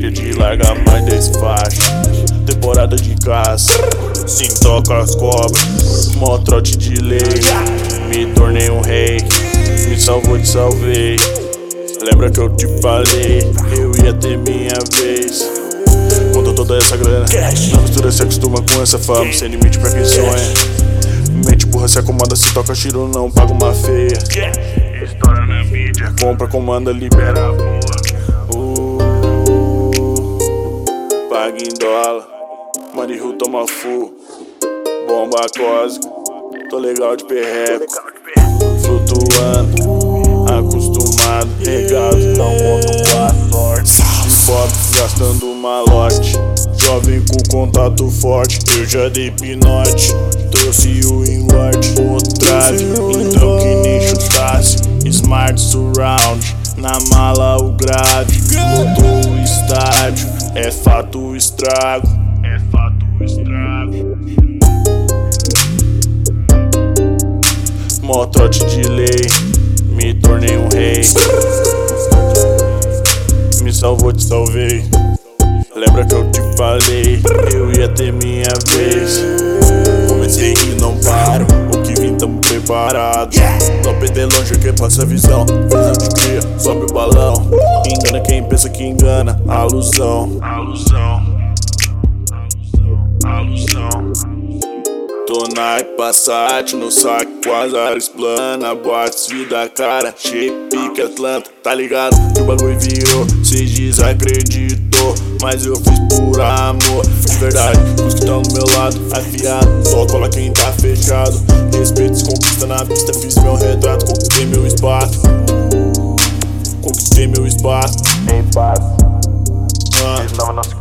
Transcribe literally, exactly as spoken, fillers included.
pilha de largar mais dez faixas. Temporada de caça, sim, toca as cobras. Mó trote de lei, me tornei um rei. Me salvou, te salvei. Lembra que eu te falei, eu ia ter minha vez. Conta toda essa grana, na mistura se acostuma com essa fama. Sem limite pra quem sonha. Mente burra se acomoda, se toca tiro não paga uma feia. Estoura na mídia, compra, comanda, libera a boa. uh, Paga em dólar, Money Ru toma full. Bomba cósmica, tô legal de perreco. Flutuando, acostumado, regado, não conto com a sorte. Pobre gastando malote, jovem com contato forte. Eu já dei pinote, trouxe o engorde. O trave, então que nem chutasse. Smart surround, na mala o grave. Mudou o estádio, é fato o estrago. É fato o estrago. Mó trote de lei, me tornei um rei. Me salvou, te salvei. Lembra que eu te falei, eu ia ter minha vez. Comecei e não paro, o que vim tamo preparado. Não perder longe quem passa a visão. Visão de cria, sobe o balão. Engana quem pensa que engana, alusão. Alusão, alusão. Tô na Passat, no saque com as áreas plana. Boates, vida cara, shape Atlanta. Tá ligado que o bagulho virou, cês desacreditou, mas eu fiz por amor. De verdade, os que tão do meu lado, afiado, só cola quem tá fechado. Respeito, se conquista na pista, fiz meu retrato. Conquistei meu espaço, Conquistei meu espaço. Em paz, ah. desnova nosso